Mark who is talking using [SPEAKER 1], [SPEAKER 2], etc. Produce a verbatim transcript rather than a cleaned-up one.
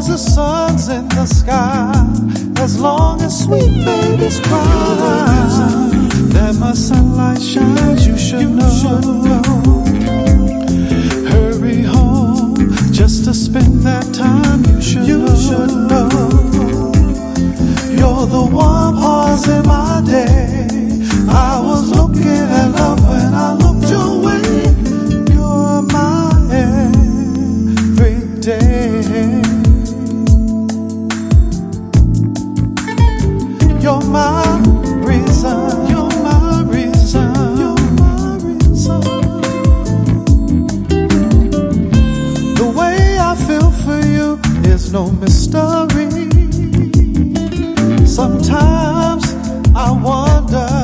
[SPEAKER 1] as the sun's in the sky, as long as sweet babies cry, that my sunlight shines, you should know. Hurry home just to spend that time, you should you know. Should know. You're the one pause in my day. I was looking at love when I looked your way. You're my everyday. You're my reason. You're my reason. You're my reason. The way I feel for you is no mystery. Sometimes I wonder